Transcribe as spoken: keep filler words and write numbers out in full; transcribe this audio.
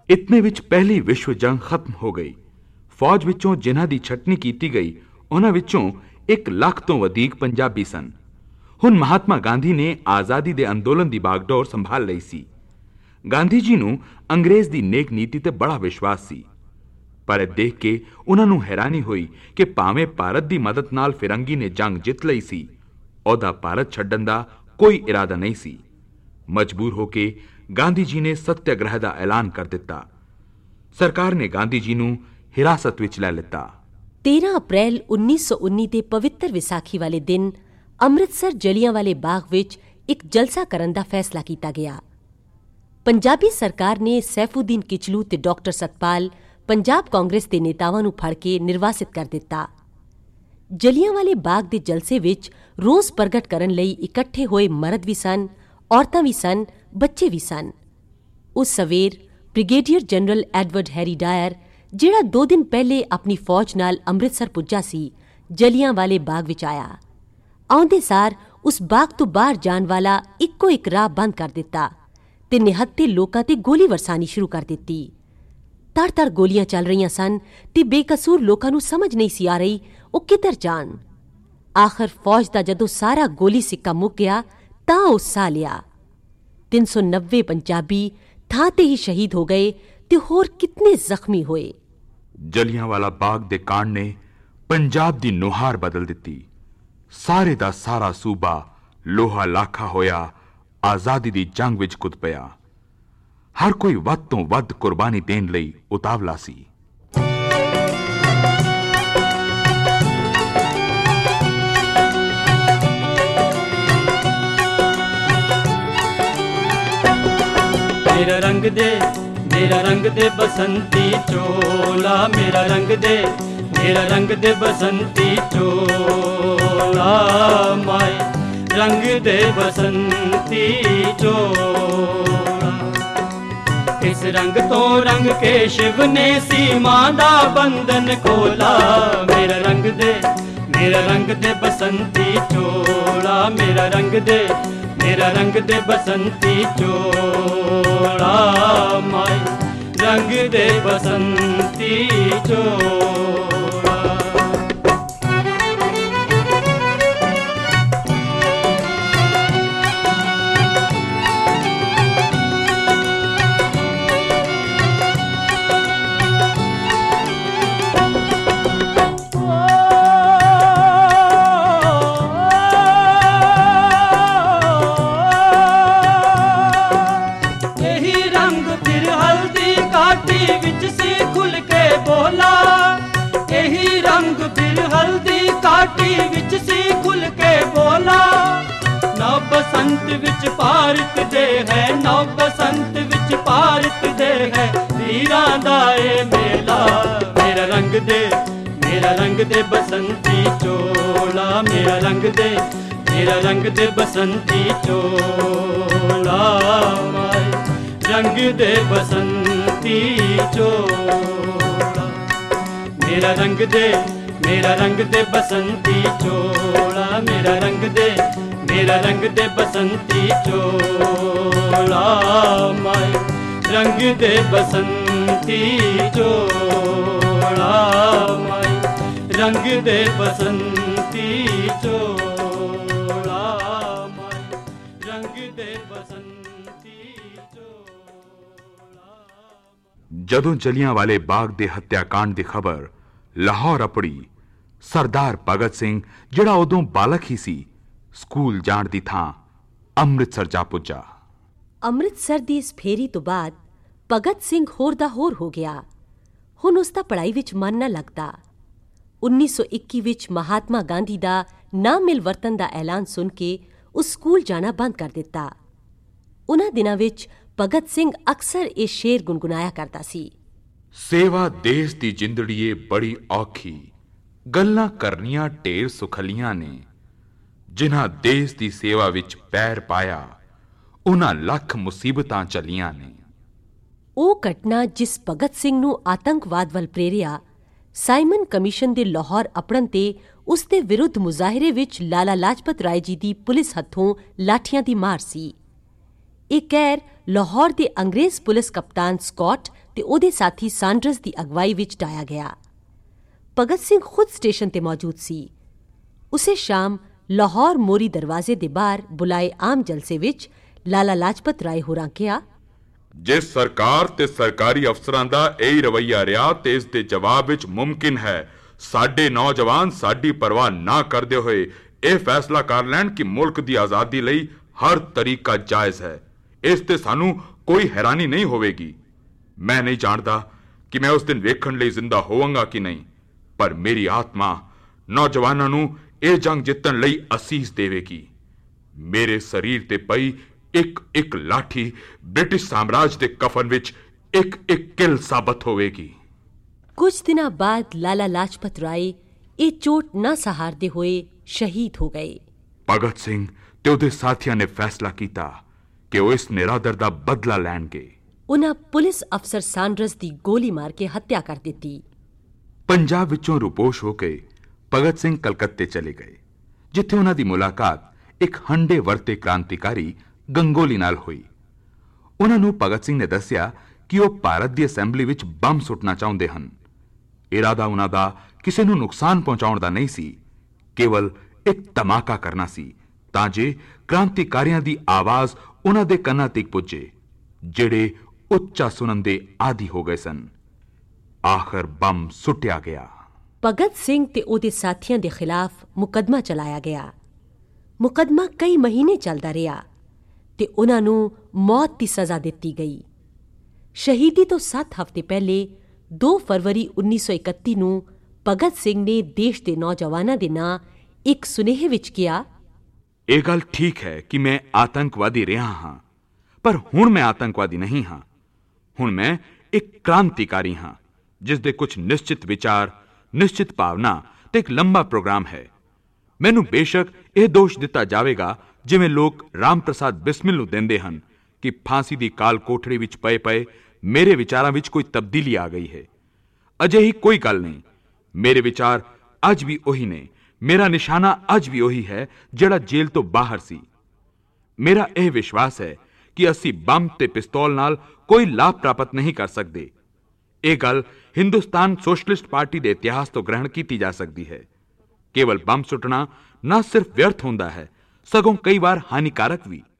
ਇਤਨੇ ਵਿੱਚ ਪਹਿਲੀ ਵਿਸ਼ਵ ਜੰਗ ਖਤਮ ਹੋ ਗਈ। ਫੌਜ ਵਿੱਚੋਂ ਜਿਨ੍ਹਾਂ ਦੀ ਛਟਨੀ ਕੀਤੀ ਗਈ ਉਹਨਾਂ ਵਿੱਚੋਂ ਇੱਕ ਲੱਖ ਤੋਂ ਵਧੇਕ ਪੰਜਾਬੀ ਸਨ। ਹੁਣ ਮਹਾਤਮਾ ਗਾਂਧੀ ਨੇ ਆਜ਼ਾਦੀ ਦੇ ਅੰਦੋਲਨ ਦੀ ਬਾਗਡੋਰ ਸੰਭਾਲ ਲਈ ਸੀ। ਗਾਂਧੀ ਜੀ ਨੂੰ ਅੰਗਰੇਜ਼ ਦੀ ਨੇਕ ਨੀਤੀ ਤੇ ਬੜਾ ਵਿਸ਼ਵਾਸ ਸੀ, ਪਰ ਇਹ ਦੇਖ ਕੇ ਉਹਨਾਂ ਨੂੰ ਹੈਰਾਨੀ ਹੋਈ ਕਿ ਭਾਵੇਂ ਭਾਰਤ ਦੀ ਮਦਦ ਨਾਲ ਫਿਰੰਗੀ ਨੇ ਜੰਗ ਜਿੱਤ ਲਈ ਸੀ, ਉਹਦਾ ਭਾਰਤ ਛੱਡਣ ਦਾ ਕੋਈ ਇਰਾਦਾ ਨਹੀਂ ਸੀ। ਮਜਬੂਰ ਹੋ ਕੇ ਗਾਂਧੀ ਜੀ ਨੇ ਸੱਤਿਆਗ੍ਰਹਿ ਦਾ ਐਲਾਨ ਕਰ ਦਿੱਤਾ। ਸਰਕਾਰ ਨੇ ਗਾਂਧੀ ਜੀ ਨੂੰ ਹਿਰਾਸਤ ਵਿੱਚ ਲੈ ਲਿੱਤਾ। ਤੇਰ੍ਹਾਂ ਅਪ੍ਰੈਲ ਉੱਨੀ ਸੌ ਉੱਨੀ ਦੇ ਪਵਿੱਤਰ ਵਿਸਾਖੀ ਵਾਲੇ ਦਿਨ ਅੰਮ੍ਰਿਤਸਰ ਜਲਿਆਂਵਾਲੇ ਬਾਗ ਵਿੱਚ ਇੱਕ ਜਲਸਾ ਕਰਨ ਦਾ ਫੈਸਲਾ ਕੀਤਾ ਗਿਆ। ਪੰਜਾਬੀ ਸਰਕਾਰ ਨੇ ਸੈਫੂਦੀਨ ਕਿਚਲੂ ਤੇ ਡਾਕਟਰ ਸਤਪਾਲ ਪੰਜਾਬ ਕਾਂਗਰਸ ਦੇ ਨੇਤਾਵਾਂ ਨੂੰ ਫੜ ਕੇ ਨਿਰਵਾਸਿਤ ਕਰ ਦਿੱਤਾ। ਜਲਿਆਂਵਾਲੇ ਬਾਗ ਦੇ ਜਲਸੇ ਵਿੱਚ ਰੋਸ ਪ੍ਰਗਟ ਕਰਨ ਲਈ ਇਕੱਠੇ ਹੋਏ ਮਰਦ ਵੀ ਸਨ, ਔਰਤਾਂ ਵੀ ਸਨ, ਬੱਚੇ ਵੀ ਸਨ। ਉਸ ਸਵੇਰ brigadier general Edward Harry Dyer, ਜਿਹੜਾ ਦੋ ਦਿਨ ਪਹਿਲੇ ਆਪਣੀ ਫੌਜ ਨਾਲ ਅੰਮ੍ਰਿਤਸਰ ਪੁੱਜਾ ਸੀ, ਜਲਿਆਂਵਾਲੇ ਬਾਗ ਵਿੱਚ ਆਇਆ। ਆਉਂਦੇ ਸਾਰ ਉਸ ਬਾਗ ਤੋਂ ਬਾਹਰ ਜਾਣ ਵਾਲਾ ਇੱਕੋ ਇੱਕ ਰਾਹ ਬੰਦ ਕਰ ਦਿੱਤਾ ਤੇ ਨਿਹੱਥੇ ਲੋਕਾਂ ਤੇ ਗੋਲੀ ਵਰਸਾਣੀ ਸ਼ੁਰੂ ਕਰ ਦਿੱਤੀ। ਤੜ-ਤੜ ਗੋਲੀਆਂ ਚੱਲ ਰਹੀਆਂ ਸਨ ਤੇ ਬੇਕਸੂਰ ਲੋਕਾਂ ਨੂੰ ਸਮਝ ਨਹੀਂ ਸੀ ਆ ਰਹੀ ਉਹ ਕਿੱਧਰ ਜਾਣ। ਆਖਰ ਫੌਜ ਦਾ ਜਦੋਂ ਸਾਰਾ ਗੋਲੀ ਸਿੱਕਾ ਮੁੱਕ ਗਿਆ ਤਾਂ ਉਹ ਸਾਹ ਲਿਆ। ਤਿੰਨ ਸੌ ਨੱਬੇ ਪੰਜਾਬੀ ਥਾਂ ਤੇ ਹੀ ਸ਼ਹੀਦ ਹੋ ਗਏ ਤੇ ਹੋਰ ਕਿਤਨੇ ਜ਼ਖਮੀ ਹੋਏ। ਜਲਿਆਂਵਾਲਾ ਬਾਗ ਦੇ ਕਾਂਡ ਨੇ ਪੰਜਾਬ ਦੀ ਨੁਹਾਰ ਬਦਲ ਦਿੱਤੀ। ਸਾਰੇ ਦਾ ਸਾਰਾ ਸੂਬਾ ਲੋਹਾ ਲਾਖਾ ਹੋਇਆ ਆਜ਼ਾਦੀ ਦੀ ਜੰਗ ਵਿੱਚ ਕੁੱਦ ਪਿਆ। ਹਰ ਕੋਈ ਵੱਧ ਤੋਂ ਵੱਧ ਕੁਰਬਾਨੀ ਦੇਣ ਲਈ ਉਤਾਵਲਾ ਸੀ। ਮੇਰਾ ਰੰਗ ਦੇ ਮੇਰਾ ਰੰਗ ਦੇ ਬਸੰਤੀ ਚੋਲਾ, ਮੇਰਾ ਰੰਗ ਦੇ ਮੇਰਾ ਰੰਗ ਦੇ ਬਸੰਤੀ ਚੋਲਾ, ਮਾਏ ਰੰਗ ਦੇ ਬਸੰਤੀ ਚੋਲਾ। ਇਸ ਰੰਗ ਤੋਂ ਰੰਗ ਕੇ ਸ਼ਿਵ ਨੇ ਸੀਮਾ ਦਾ ਬੰਧਨ ਖੋਲਾ। ਮੇਰਾ ਰੰਗ ਦੇ ਮੇਰਾ ਰੰਗ ਦੇ ਬਸੰਤੀ ਚੋਲਾ, ਮੇਰਾ ਰੰਗ ਦੇ ਮੇਰਾ ਰੰਗ ਦੇ ਬਸੰਤੀ ਚੋਲਾ, ਮਾਏ ਰੰਗ ਦੇ ਬਸੰਤੀ ਚੋਲਾ। ਬਸੰਤ ਵਿੱਚ ਭਾਰਤ ਦੇ ਹੈ, ਨੌ ਬਸੰਤ ਵਿੱਚ ਭਾਰਤ ਦੇ ਹੈ, ਵੀਰਾਂ ਦਾ ਏ ਮੇਲਾ। ਮੇਰਾ ਰੰਗ ਦੇ ਮੇਰਾ ਰੰਗ ਦੇ ਬਸੰਤੀ ਚੋਲਾ, ਮੇਰਾ ਰੰਗ ਦੇ ਮੇਰਾ ਰੰਗ ਦੇ ਬਸੰਤੀ ਚੋਲਾ, ਮਾਏ ਰੰਗ ਦੇ ਬਸੰਤੀ ਚੋਲਾ। ਮੇਰਾ ਰੰਗ ਦੇ ਮੇਰਾ ਰੰਗ ਦੇ ਬਸੰਤੀ ਚੋਲਾ, ਮੇਰਾ ਰੰਗ ਦੇ ਮੇਰਾ ਰੰਗ ਦੇ ਬਸੰਤੀ ਚੋਲਾ, ਮਾਏ ਰੰਗ ਦੇ ਬਸੰਤੀ ਚੋਲਾ, ਮਾਏ ਰੰਗ ਦੇ ਬਸੰਤੀ ਚੋਲਾ, ਮਾਏ ਰੰਗ ਦੇ ਬਸੰਤੀ ਚੋਲਾ। ਜਦੋਂ ਜਲਿਆਂਵਾਲੇ ਬਾਗ ਦੇ ਹੱਤਿਆਕਾਂਡ ਦੀ ਖਬਰ ਲਾਹੌਰ ਅਪੜੀ, ਸਰਦਾਰ ਭਗਤ ਸਿੰਘ, ਜਿਹੜਾ ਉਦੋਂ ਬਾਲਕ ਹੀ ਸੀ, ਸਕੂਲ ਜਾਣ ਦੀ ਥਾਂ ਅੰਮ੍ਰਿਤਸਰ ਜਾ ਪੁੱਜਾ। ਅੰਮ੍ਰਿਤਸਰ ਦੀ ਇਸ ਫੇਰੀ ਤੋਂ ਬਾਅਦ ਭਗਤ ਸਿੰਘ ਹੋਰ ਦਾ ਹੋਰ ਹੋ ਗਿਆ। ਹੁਣ ਉਸ ਦਾ ਪੜ੍ਹਾਈ ਵਿੱਚ ਮਨ ਨਾ ਲੱਗਦਾ। ਉੱਨੀ ਸੌ ਇੱਕੀ ਵਿੱਚ ਮਹਾਤਮਾ ਗਾਂਧੀ ਦਾ ਨਾ ਮਿਲ ਵਰਤਨ ਦਾ ਐਲਾਨ ਸੁਣ ਕੇ ਉਸ ਸਕੂਲ ਜਾਣਾ ਬੰਦ ਕਰ ਦਿੱਤਾ। ਉਨ੍ਹਾਂ ਦਿਨਾਂ ਵਿੱਚ ਭਗਤ ਸਿੰਘ ਅਕਸਰ ਇਹ ਸ਼ੇਰ ਗੁਨਗੁਨਾਇਆ ਕਰਦਾ ਸੀ, ਸੇਵਾ ਦੇਸ਼ ਦੀ ਜਿੰਦੜੀਏ ਬੜੀ ਔਖੀ, ਗੱਲਾਂ ਕਰਨੀਆਂ ਢੇਰ ਸੁਖਲੀਆਂ ਨੇ, ਜਿਨ੍ਹਾਂ ਦੇਸ਼ ਦੀ ਸੇਵਾ ਵਿੱਚ ਪੈਰ ਪਾਇਆ, ਉਹਨਾਂ ਲੱਖ ਮੁਸੀਬਤਾਂ ਚੱਲੀਆਂ ਨੇ। ਉਹ ਘਟਨਾ ਜਿਸ ਭਗਤ ਸਿੰਘ ਨੂੰ ਆਤੰਕਵਾਦ ਵੱਲ ਪ੍ਰੇਰਿਆ, ਸਾਈਮਨ ਕਮਿਸ਼ਨ ਦੇ ਲਾਹੌਰ ਅਪੜਨ ਤੇ ਉਸ ਦੇ ਵਿਰੁੱਧ ਮੁਜ਼ਾਹਿਰੇ ਵਿੱਚ ਲਾਲਾ ਲਾਜਪਤ ਰਾਏ ਜੀ ਦੀ ਪੁਲਿਸ ਹੱਥੋਂ ਲਾਠੀਆਂ ਦੀ ਮਾਰ ਸੀ। ਇਹ ਕਹਿਰ ਲਾਹੌਰ ਦੇ ਅੰਗਰੇਜ਼ ਪੁਲਿਸ ਕਪਤਾਨ ਸਕਾਟ ਤੇ ਉਹਦੇ ਸਾਥੀ ਸਾਂਡਰਸ ਦੀ ਅਗਵਾਈ ਵਿੱਚ ਢਾਇਆ ਗਿਆ। ਭਗਤ ਸਿੰਘ ਖੁਦ ਸਟੇਸ਼ਨ ਤੇ ਮੌਜੂਦ ਸੀ। ਉਸੇ ਸ਼ਾਮ ਲਾਹੌਰ ਮੋਰੀ ਦਰਵਾਜ਼ੇ ਦੇ ਬਾਹਰ ਬੁਲਾਏ ਆਮ ਜਲਸੇ ਵਿੱਚ ਲਾਲਾ ਲਾਜਪਤ ਰਾਏ ਹੋਰਾਂ ਕਿਹਾ, ਜੇ ਸਰਕਾਰ ਤੇ ਸਰਕਾਰੀ ਅਫਸਰਾਂ ਦਾ ਇਹ ਰਵੱਈਆ ਰਿਹਾ ਤੇ ਇਸ ਦੇ ਜਵਾਬ ਵਿੱਚ ਮੁਮਕਿਨ ਹੈ ਸਾਡੇ ਨੌਜਵਾਨ ਸਾਡੀ ਪਰਵਾਹ ਨਾ ਕਰਦੇ ਹੋਏ ਇਹ ਫੈਸਲਾ ਕਰ ਲੈਣ ਕਿ ਮੁਲਕ ਦੀ ਆਜ਼ਾਦੀ ਲਈ ਹਰ ਤਰੀਕਾ ਜਾਇਜ਼ ਹੈ, ਇਸ ਤੇ ਸਾਨੂੰ ਕੋਈ ਹੈਰਾਨੀ ਨਹੀਂ ਹੋਵੇਗੀ। ਮੈਂ ਨਹੀਂ ਜਾਣਦਾ ਕਿ ਮੈਂ ਉਸ ਦਿਨ ਵੇਖਣ ਲਈ ਜ਼ਿੰਦਾ ਹੋਵਾਂਗਾ ਕਿ ਨਹੀਂ, ਪਰ ਮੇਰੀ ਆਤਮਾ ਨੌਜਵਾਨਾਂ ਨੂੰ ਇਹ ਜੰਗ ਜਿੱਤਣ ਲਈ ਅਸੀਸ ਦੇਵੇਗੀ। ਮੇਰੇ ਸਰੀਰ ਤੇ ਪਈ ਇੱਕ ਇੱਕ ਲਾਠੀ ਬ੍ਰਿਟਿਸ਼ ਸਾਮਰਾਜ ਦੇ ਕਫਨ ਵਿੱਚ ਇੱਕ ਇੱਕ ਕਿਲ ਸਾਬਤ ਹੋਵੇਗੀ। ਕੁਝ ਦਿਨਾਂ ਬਾਅਦ ਲਾਲਾ ਲਾਜਪਤ ਰਾਏ ਇਹ ਚੋਟ ਨਾ ਸਹਾਰਦੇ ਹੋਏ ਸ਼ਹੀਦ ਹੋ ਗਏ। ਭਗਤ ਸਿੰਘ ਤੇ ਉਹਦੇ ਸਾਥੀਆਂ ਨੇ ਫੈਸਲਾ ਕੀਤਾ ਕਿ ਉਹ ਇਸ ਨਿਰਾਦਰ ਦਾ ਬਦਲਾ ਲੈਣਗੇ। ਉਹਨਾਂ ਪੁਲਿਸ ਅਫਸਰ ਸਾਂਡਰਸ ਦੀ ਗੋਲੀ ਮਾਰ ਕੇ ਹੱਤਿਆ ਕਰ ਦਿੱਤੀ। ਪੰਜਾਬ ਵਿੱਚੋਂ ਰੁਪੋਸ਼ ਹੋ ਕੇ ਭਗਤ ਸਿੰਘ ਕਲਕੱਤੇ ਚਲੇ ਗਏ, ਜਿੱਥੇ ਉਹਨਾਂ ਦੀ ਮੁਲਾਕਾਤ ਇੱਕ ਹੰਡੇ ਵਰਤੇ ਕ੍ਰਾਂਤੀਕਾਰੀ ਗੰਗੋਲੀ ਨਾਲ ਹੋਈ। ਉਹਨਾਂ ਨੂੰ ਭਗਤ ਸਿੰਘ ਨੇ ਦੱਸਿਆ ਕਿ ਉਹ ਭਾਰਤ ਦੀ ਅਸੈਂਬਲੀ ਵਿੱਚ ਬੰਬ ਸੁੱਟਣਾ ਚਾਹੁੰਦੇ ਹਨ। ਇਰਾਦਾ ਉਹਨਾਂ ਦਾ ਕਿਸੇ ਨੂੰ ਨੁਕਸਾਨ ਪਹੁੰਚਾਉਣ ਦਾ ਨਹੀਂ ਸੀ, ਕੇਵਲ ਇੱਕ ਧਮਾਕਾ ਕਰਨਾ ਸੀ ਤਾਂ ਜੇ ਕ੍ਰਾਂਤੀਕਾਰੀਆਂ ਦੀ ਆਵਾਜ਼ ਉਹਨਾਂ ਦੇ ਕੰਨਾਂ ਤੱਕ ਪੁੱਜੇ, ਜਿਹੜੇ ਉੱਚਾ ਸੁਣਨ ਦੇ ਆਦੀ ਹੋ ਗਏ ਸਨ। ਆਖਰ ਬੰਬ ਸੁੱਟਿਆ ਗਿਆ। ਭਗਤ ਸਿੰਘ ਤੇ ਉਹਦੇ ਸਾਥੀਆਂ ਦੇ ਖਿਲਾਫ ਮੁਕੱਦਮਾ ਚਲਾਇਆ ਗਿਆ। ਮੁਕੱਦਮਾ ਕਈ ਮਹੀਨੇ ਚੱਲਦਾ ਰਿਹਾ ਤੇ ਉਹਨਾਂ ਨੂੰ ਮੌਤ ਦੀ ਸਜ਼ਾ ਦਿੱਤੀ ਗਈ। ਸ਼ਹੀਦੀ ਤੋਂ ਸੱਤ ਹਫ਼ਤੇ ਪਹਿਲੇ ਦੋ ਫਰਵਰੀ ਉੱਨੀ ਸੌ ਇਕੱਤੀ ਨੂੰ ਭਗਤ ਸਿੰਘ ਨੇ ਦੇਸ਼ ਦੇ ਨੌਜਵਾਨਾਂ ਦੇ ਨਾਂ ਇੱਕ ਸੁਨੇਹੇ ਵਿੱਚ ਕਿਹਾ, ਇਹ ਗੱਲ ਠੀਕ ਹੈ ਕਿ ਮੈਂ ਆਤੰਕਵਾਦੀ ਰਿਹਾ ਹਾਂ, ਪਰ ਹੁਣ ਮੈਂ ਆਤੰਕਵਾਦੀ ਨਹੀਂ ਹਾਂ। ਹੁਣ ਮੈਂ ਇੱਕ ਕ੍ਰਾਂਤੀਕਾਰੀ ਹਾਂ ਜਿਸ ਦੇ ਕੁਝ ਨਿਸ਼ਚਿਤ ਵਿਚਾਰ, ਨਿਸ਼ਚਿਤ ਭਾਵਨਾ ਤੇ ਇੱਕ ਲੰਬਾ ਪ੍ਰੋਗਰਾਮ ਹੈ। ਮੈਨੂੰ ਬੇਸ਼ੱਕ ਇਹ ਦੋਸ਼ ਦਿੱਤਾ ਜਾਵੇਗਾ, ਜਿਵੇਂ ਲੋਕ ਰਾਮ ਪ੍ਰਸਾਦ ਬਿਸਮਿਲ ਨੂੰ ਦਿੰਦੇ ਹਨ, ਕਿ ਫਾਂਸੀ ਦੀ ਕਾਲ ਕੋਠੜੀ ਵਿੱਚ ਪਏ ਪਏ ਮੇਰੇ ਵਿਚਾਰਾਂ ਵਿੱਚ ਕੋਈ ਤਬਦੀਲੀ ਆ ਗਈ ਹੈ। ਅਜਿਹੀ ਕੋਈ ਗੱਲ ਨਹੀਂ। ਮੇਰੇ ਵਿਚਾਰ ਅੱਜ ਵੀ ਉਹੀ ਨੇ। ਮੇਰਾ ਨਿਸ਼ਾਨਾ ਅੱਜ ਵੀ ਉਹੀ ਹੈ ਜਿਹੜਾ ਜੇਲ੍ਹ ਤੋਂ ਬਾਹਰ ਸੀ। ਮੇਰਾ ਇਹ ਵਿਸ਼ਵਾਸ ਹੈ ਕਿ ਅਸੀਂ ਬੰਬ ਤੇ ਪਿਸਤੌਲ ਨਾਲ ਕੋਈ ਲਾਭ ਪ੍ਰਾਪਤ ਨਹੀਂ ਕਰ ਸਕਦੇ। ਇਹ ਗੱਲ ਹਿੰਦੁਸਤਾਨ ਸੋਸ਼ਲਿਸਟ ਪਾਰਟੀ ਦੇ ਇਤਿਹਾਸ ਤੋਂ ਗ੍ਰਹਿਣ ਕੀਤੀ ਜਾ ਸਕਦੀ ਹੈ। ਕੇਵਲ ਬੰਬ ਸੁੱਟਣਾ ਨਾ ਸਿਰਫ ਵਿਅਰਥ ਹੁੰਦਾ ਹੈ, ਸਗੋਂ ਕਈ ਵਾਰ ਹਾਨੀਕਾਰਕ ਵੀ।